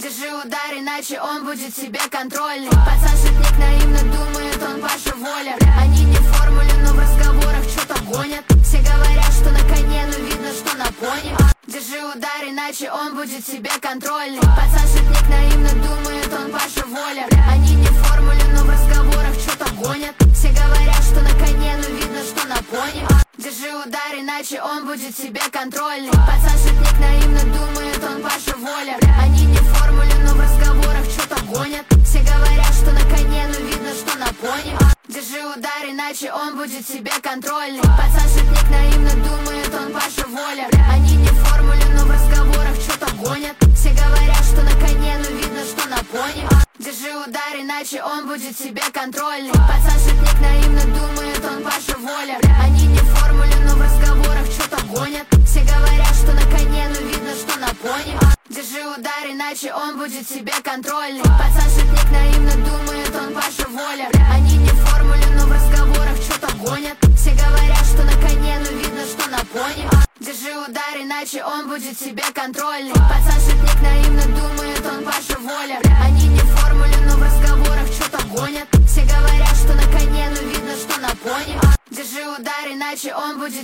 Держи удар, иначе он будет себе контрольный. Пацан шутник, наивно думает, он Паша Воля. Они не в формуле, но в разговорах что-то гонят. Все говорят, что на коне, но видно, что на пони. Держи удар, иначе он будет себе контрольный. Пацан шутник, наивно думает, он Паша Воля. Они не в формуле, но в разговорах что-то гонят. Все говорят, что на коне, но видно, что на пони. Держи удар, иначе он будет себе контрольный. Пацан шутник, наивно думает, он Паша Воля. Они не в формуле, но в разговорах что-то гонят. Все говорят, что на коне, но видно, что на пони. Держи удар, иначе он будет себе контрольный. Пацан шутник, наивно думает, он Паша Воля. Они не в формуле, но в разговорах что-то гонят. Все говорят, что на коне, но видно, что на пони. Держи удар, иначе он будет себе контрольный. Пацан шутник, наивно думает, он Паша Воля. Они не в формуле, но в разговорах что-то гонят. Все говорят, что на коне, но видно, что на пони. Держи удар, иначе он будет себе контрольный. Пацан шутник, наивно думает, он Паша Воля. Они не в формуле, но в разговорах что-то гонят. Все говорят, что на коне, но видно, что на пони. Держи удар, иначе он будет себе контрольный. Пацан шутник, наивно думает, он Паша Воля. Они не в формуле, но в разговорах что-то гонят. Все говорят, что на коне, но видно, что на пони. Держи удар, иначе он будет